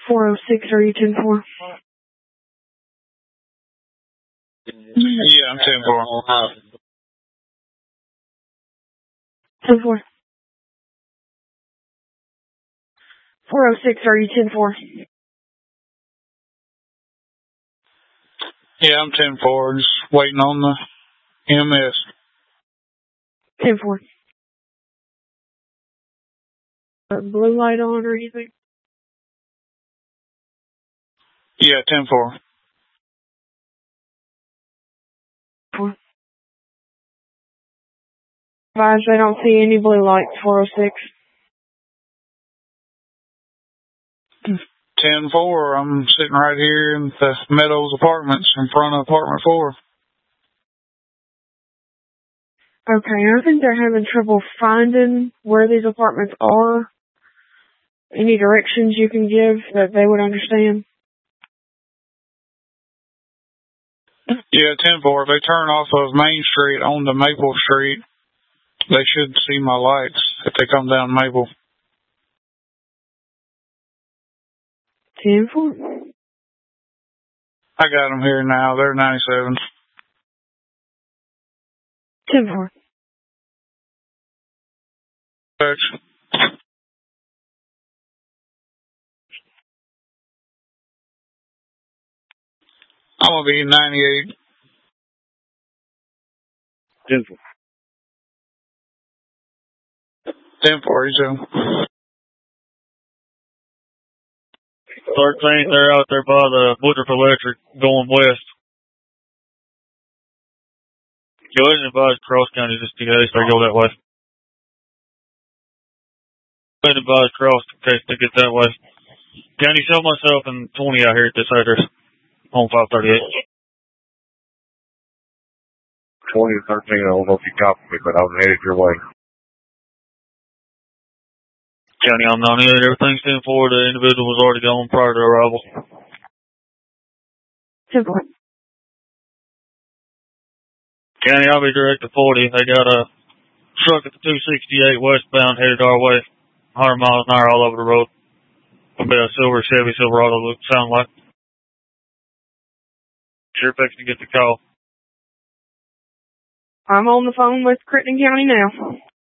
406, are you 10-4? Yeah, I'm 10-4. 10-4. 406, are you 10-4? Yeah, I'm 10-4, just waiting on the EMS. 10-4. Blue light on or anything? Yeah, 10-4. 4. Advise they don't see any blue lights, 406. 10-4, I'm sitting right here in the Meadows Apartments in front of apartment 4. Okay, I think they're having trouble finding where these apartments are. Any directions you can give that they would understand? Yeah, 10-4. If they turn off of Main Street onto Maple Street, they should see my lights if they come down Maple. 10-4. I got them here now. They're 97. 10-4. I'm going to be 98. 10-4. 10-4, you too. 13th, they're out there by the Woodruff Electric going west. Go ahead and advise Cross County just in case they go that way. Go ahead and advise Cross in case they get that way. County, show myself and 20 out here at this address on 538. 20 to 13, I don't know if you copy me, but I was headed your way. County, I'm 98. Everything's 10-4. The individual was already gone prior to arrival. 10-4. County, I'll be direct to 40. They got a truck at the 268 westbound headed our way. 100 miles an hour all over the road. It'll be a silver Chevy Silverado, look, sound like. Sure fixing to get the call. I'm on the phone with Crittenden County now.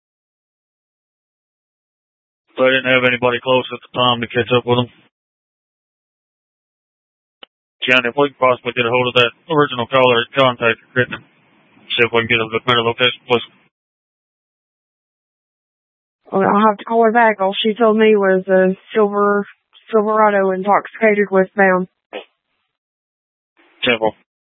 They didn't have anybody close at the time to catch up with them. County, if we can possibly get a hold of that original caller, contact Crittenden. See if we can get a better location, please. Well, I'll have to call her back. All she told me was a Silverado intoxicated westbound. 10-4.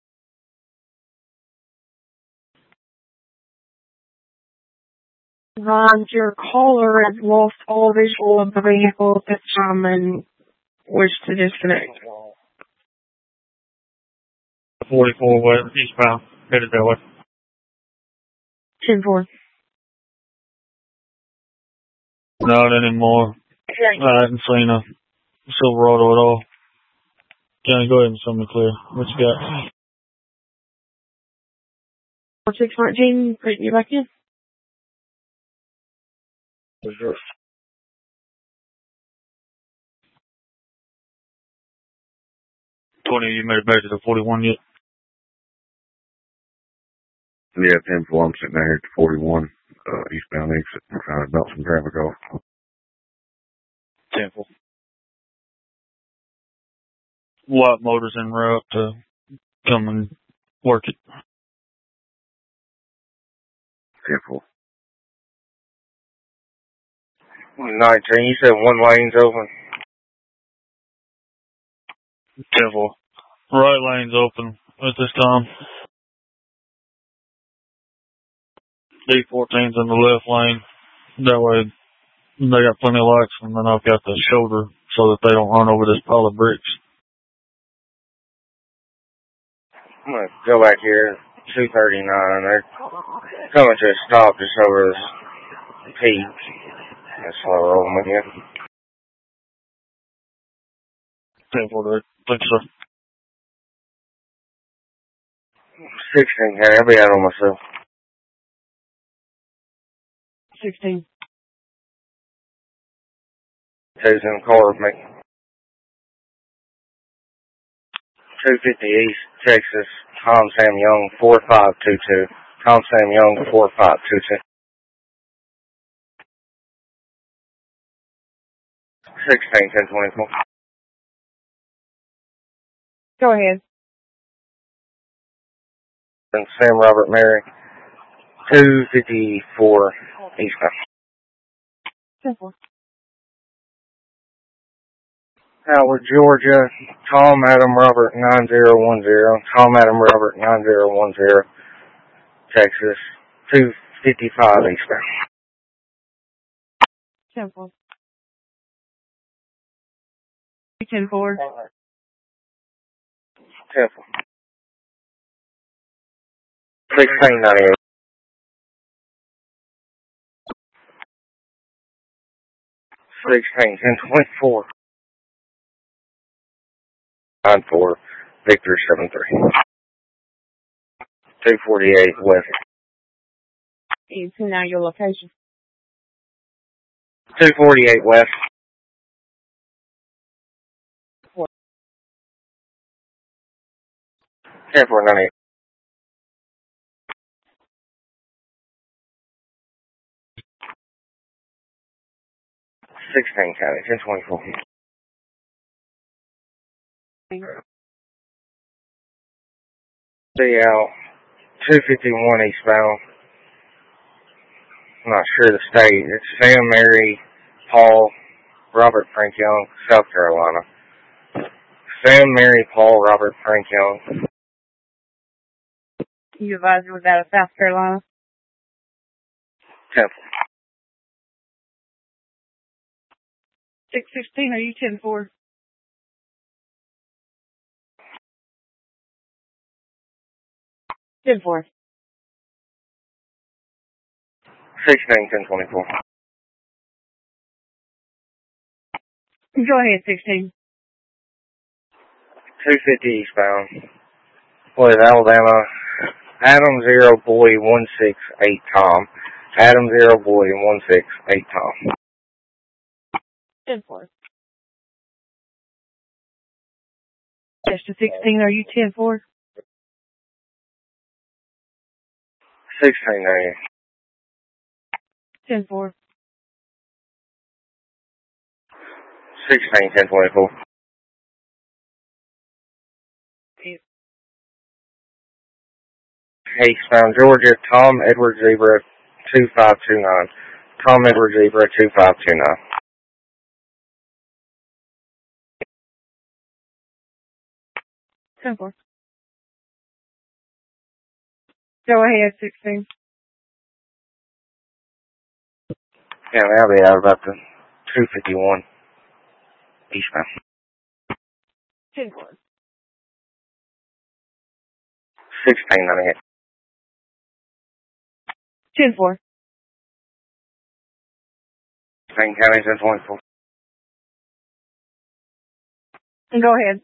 Ron, your caller has lost all visual of the vehicle at this time and wished to disconnect. 44 west, eastbound, headed that way. 10-4. Not anymore. I haven't seen a Silverado at all. County, go ahead and send me clear. What you got? 4619, putting you back in. Sure. 20, you made it back to the 41 yet? Yeah, 10-4, I'm sitting there at the 41, eastbound exit, trying to dump some traffic off. 10-4. White motors en route to come and work it. 10-4. 19, you said one lane's open? 10-4. Right lane's open at this time. D14's in the left lane. That way, they got plenty of lights, and then I've got the shoulder so that they don't run over this pile of bricks. I'm going to go back here, 239, they're coming to a stop just over this peak. That's slow rolling again. 10-4, thanks, sir. 16, I'll be out on myself. 16. Who's in the car with me? 250 East, Texas, Tom Sam Young, 4522. Tom Sam Young, 4522. 16-10-24. Go ahead. And Sam Robert Mary, 254 eastbound. 10-4. Howard, Georgia, Tom Adam Robert 9010. Tom Adam Robert 9010. Texas, 255 eastbound. 10-4. 10-4. 10-4. 1698. 16-10-24. 9-4. Victor 7-3. 248 West. You see now your location. 248 West. 10-4-98. 16 County, 10-24. CL 251 eastbound. I'm not sure the state. It's Sam, Mary, Paul, Robert Frank Young, South Carolina. Sam, Mary, Paul, Robert Frank Young. You advised was out of South Carolina. 10-4. 616, are you 10-4? Ten four. 16-10-24. Go ahead, 16. 250 eastbound. What is Alabama? Adam 0 Boy 168 Tom. Adam 0 Boy 168 Tom. 10-4. Just to 16, are you 10-4? 1698. 10-4. 16-10-24. Eastbound Georgia, Tom Edward Zebra 2529. Tom Edward Zebra 2529. 10-4. Go ahead, 16. Yeah, they'll be out about the 251 eastbound. 10-4. 1698. 10-4. 16 counties and 24. Go ahead.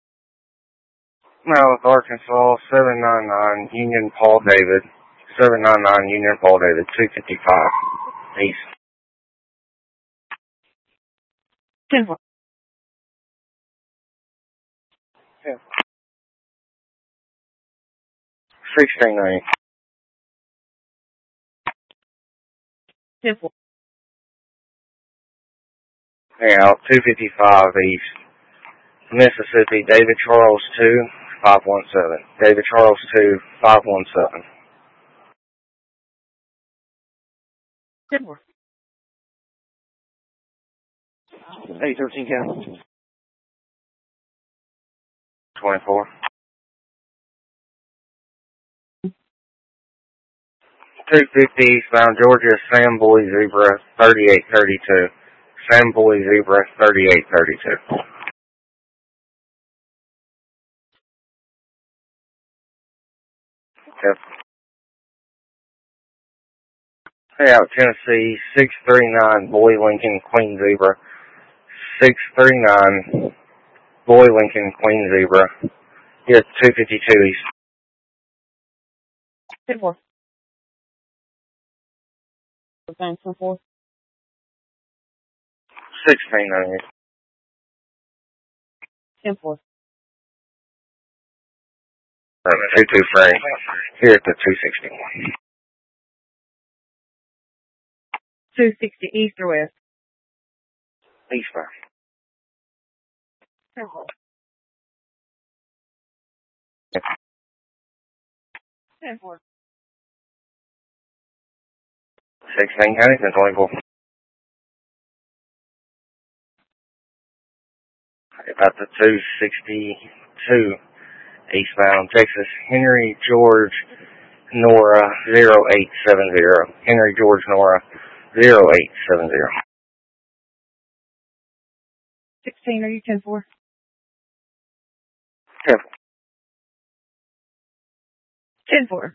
Mouth, Arkansas 799 Union Paul David. 799 Union Paul David 255 east. 10-4. 1690. 10-4. Yeah, 255 east. Mississippi, David Charles 2, 517. David Charles 2, 517. 10-4. 813 County. 24. 250 eastbound Georgia, Sam Boy Zebra 3832. Sam Boy Zebra 3832. Yep. Hey, out Tennessee, 639 Boy Lincoln Queen Zebra. 639 Boy Lincoln Queen Zebra. Yeah, 252 east. 10-4. Thanks, 10-4. 1698. 10-4. 223, here at the 260. 260 east or west? Eastbound. 10-4. 16 County, 1024. About the 262 eastbound, Texas, Henry George Nora 0870. Henry George Nora 0870. 16, are you 10-4? 10-4.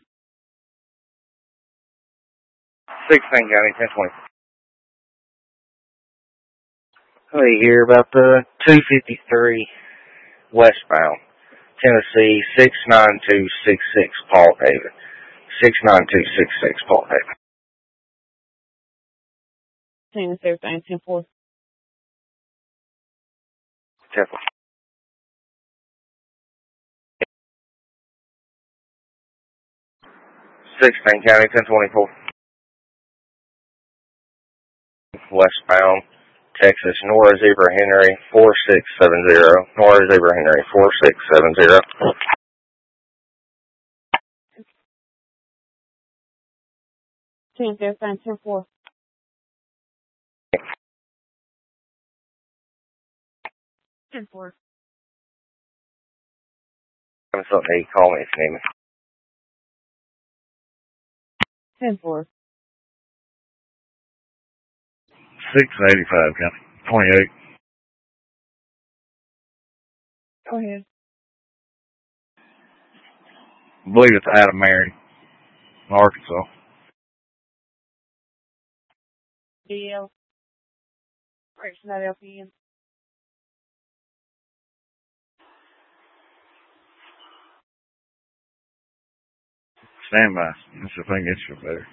16 County, 1020. We hear about the 253 westbound, Tennessee 69266 Paul David. 69266 Paul David. 10-4. 10-4. 16 County, 1024. Westbound, Texas, Nora Zebra Henry 4670. Nora Zebra Henry 4670. 10-4. 10-4. Something you call me if you need me. 10-4. 685, County. 28. Go ahead. I believe it's Adam Mary, Arkansas. DL. Correction, that LPN. Stand by. That's the thing gets you better.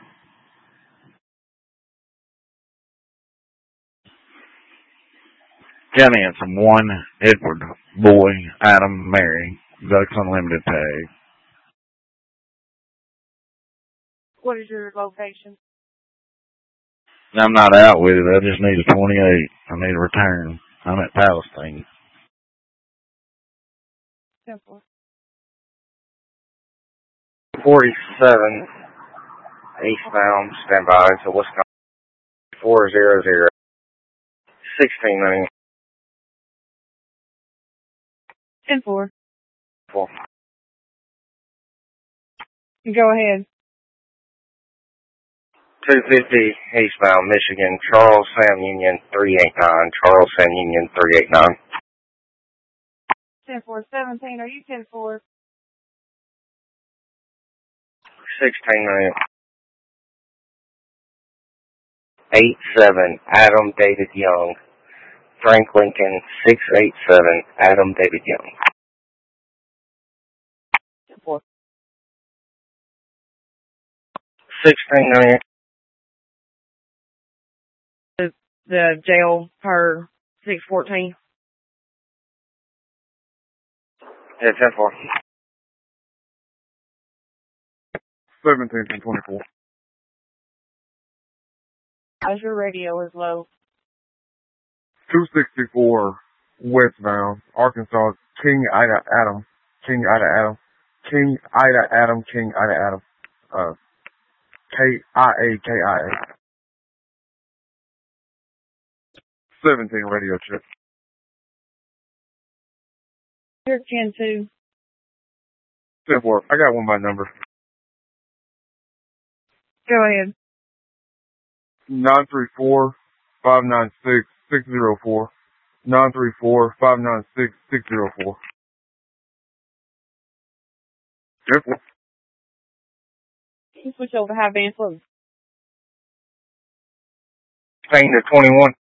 County Anthem 1, Edward, Boy, Adam, Mary, Ducks Unlimited tag. What is your location? I'm not out with it. I just need a 28. I need a return. I'm at Palestine. 10-4. 47 eastbound, stand by to Wisconsin 400 1690. 10-4. 4. Go ahead. 250 eastbound, Michigan, Charles Sam Union 389. Charles Sam Union 389. 10-4. 17, are you 10-4? 1690. 87 Adam David Young. Frank Lincoln 687 Adam David Young. 10-4. 1690. The jail per 614. Yeah, 10-4. 17-24. As your radio is low. 264 westbound, Arkansas, King Ida Adam. King Ida Adam. King Ida Adam. King Ida Adam. KIA. 17 radio check. You're 10-2. 10-4. I got one by number. Go ahead. 934-596-604. 934-596-604. 10-4. You switch over to high band, please. 10 to 21.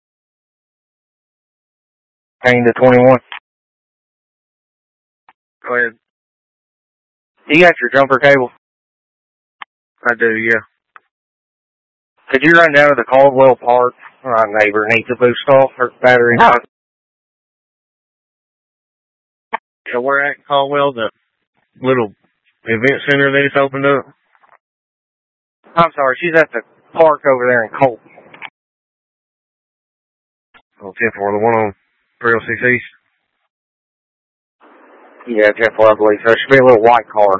10 to 21. Go ahead. You got your jumper cable? I do, yeah. Could you run down to the Caldwell Park? My neighbor needs a boost off her battery. So we're at Caldwell, the little event center that it's opened up? I'm sorry, she's at the park over there in Colt. Oh, 10-4, the one on 306 East? Yeah, 10-4, I believe. So it should be a little white car.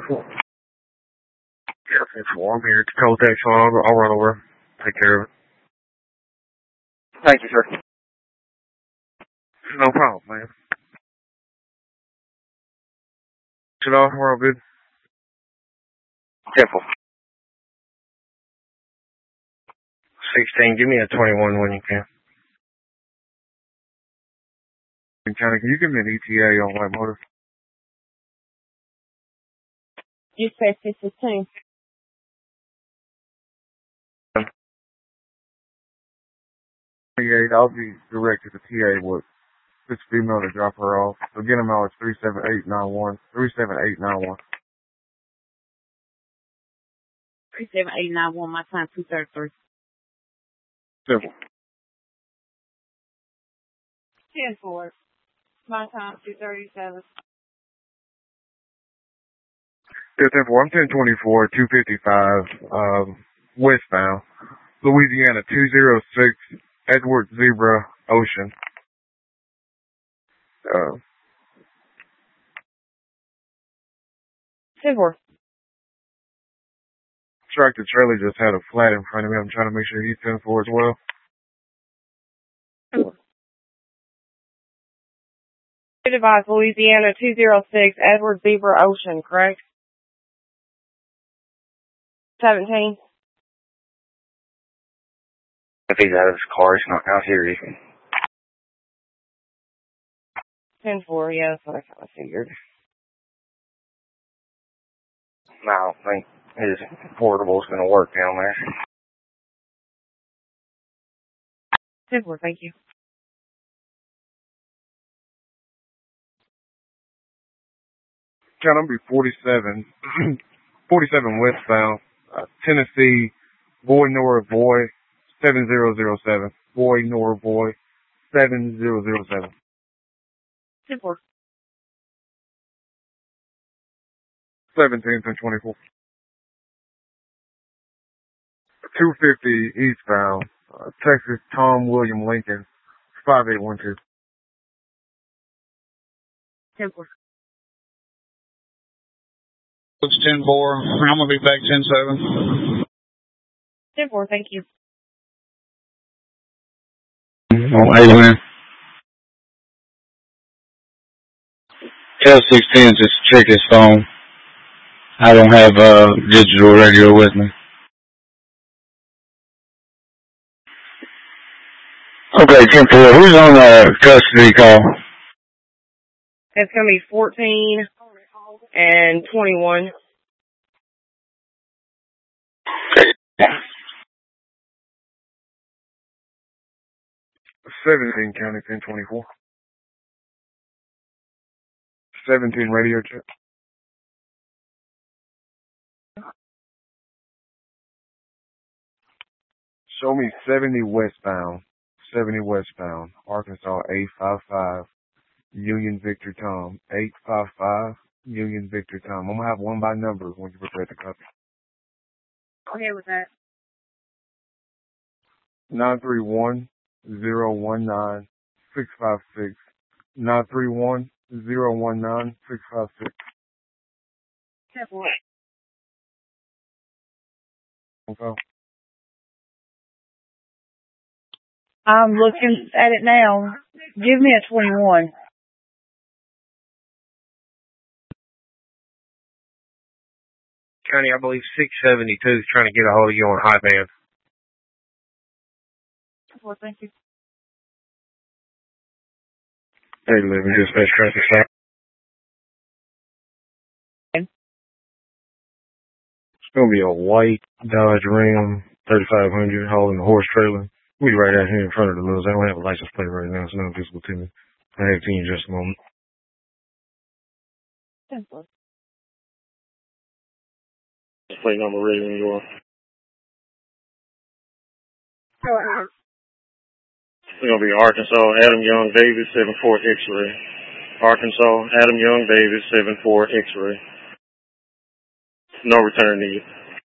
Yeah, 10-4. I'm here at the Coltex one. I'll run over. Take care of it. Thank you, sir. No problem, man. Shut off. We're all good. 10-4. 16. Give me a 21 when you can. County, can you give me an ETA on White Motor? You said 15. I'll be directed to TA with this female to drop her off. So get them out at 37891. 37891. 37891, my time 233. Simple. 10-4. My time 237. Yeah, 10-4. I'm 1024, 255, westbound. Louisiana 206, Edward Zebra Ocean. Silver. Tractor trailer just had a flat in front of me. I'm trying to make sure he's 10-4 as well. Advise Louisiana 206, Edward Zebra Ocean, correct? 17. If he's out of his car, he's not out here. 10-4, yeah, that's what I kind of figured. No, I don't think his portable's going to work down there. 10-4, thank you. Count number 47, 47 westbound, Tennessee, Boy Nora Boy, 7007. Boy Nora Boy, 7007. 10-4. 17 and 24. 250 eastbound, Texas Tom William Lincoln, 5812. 10-4. It's 10-4. I'm going to be back 10-7. 10-4, thank you. Oh, hey, man. L610 just check his phone. I don't have digital radio with me. Okay, 10-4. Who's on the custody call? It's going to be 14 and 21. 17 County 1024. 17 radio check. Show me 70 westbound. 70 westbound. Arkansas 855. Union Victor Tom. 855. Union Victor Tom. I'm going to have one by number when you prepare the copy. Okay with that. 931-019-656. 931-019-656. 10-4. Okay. I'm looking at it now. Give me a 21. County, I believe 672 is trying to get a hold of you on high band. Well, thank you. Hey, Living Dispatch Traffic Stop. It's going to be a white Dodge Ram 3500 hauling a horse trailer. We'll be right out here in front of the Mills. I don't have a license plate right now. It's not visible to me. I have it to you in just a moment. 10-4. Plate number ready when you are. Go ahead. It's going to be Arkansas, Adam Young Davis, 74 X-ray. Arkansas, Adam Young Davis, 74 X-ray. No return needed.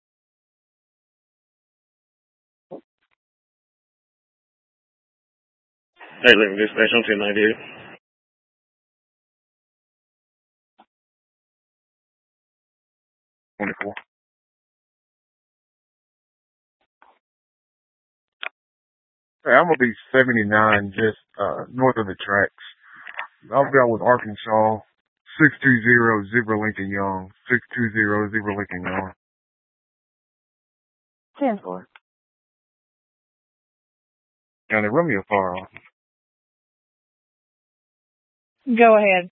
Hey, Living Dispatch on 1098. Hey, I'm gonna be 79 just north of the tracks. I'll be out with Arkansas. 620 Zebra Lincoln Young. 620 Zebra Lincoln Young. 10-4. County, run me a fire off. Go ahead.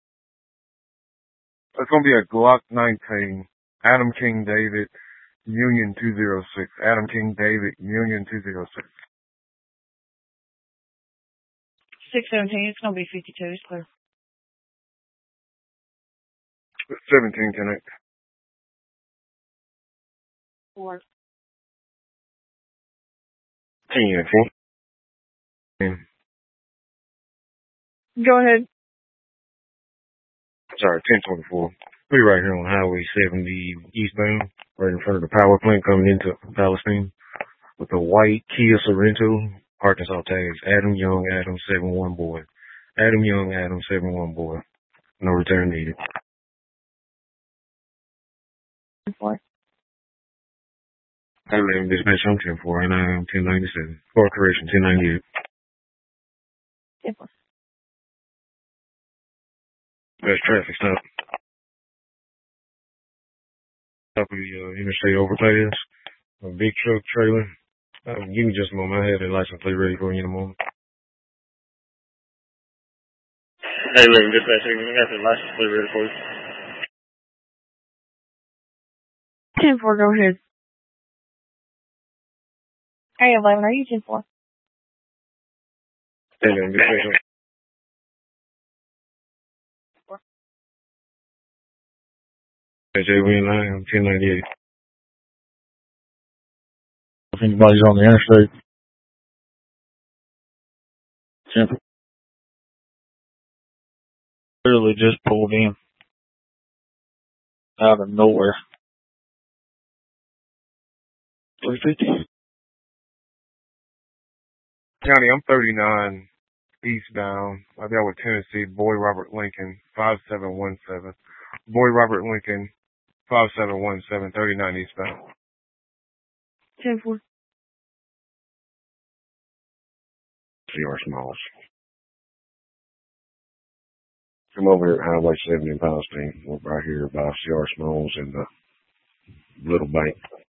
It's gonna be a Glock 19. Adam King David, Union 206. Adam King David, Union 206. 617. It's gonna be 52. It's clear. 17 connect. 4. 10 Go ahead. Sorry, 1024. We're right here on Highway 70 eastbound, right in front of the power plant coming into Palestine, with a white Kia Sorento, Arkansas tags, Adam Young, Adam 71 boy. Adam Young, Adam 71 boy. No return needed. 4. I live in dispatch on 10-4, and I am 1097. For correction, 1098. 10-4. That's traffic stop. Top of the interstate overpass. A big truck trailer. Give me just a moment. I have the license plate ready for you in a moment. Hey, Living Dispatch, I got the license plate ready for you. 10-4. Go ahead. Hey, 11. Are you 10-4? Hey, Living Dispatch. Hey, Jay, we in line. I'm 1098. If anybody's on the interstate. Simple. Literally just pulled in. Out of nowhere. 350. County, I'm 39 eastbound. I'll be out with Tennessee. Boy Robert Lincoln, 5717. Boy Robert Lincoln, 5717, 39 eastbound. 10-4. CR Smalls. Come over here at Highway 70 in Palestine. We're right here by CR Smalls and the Little Bank.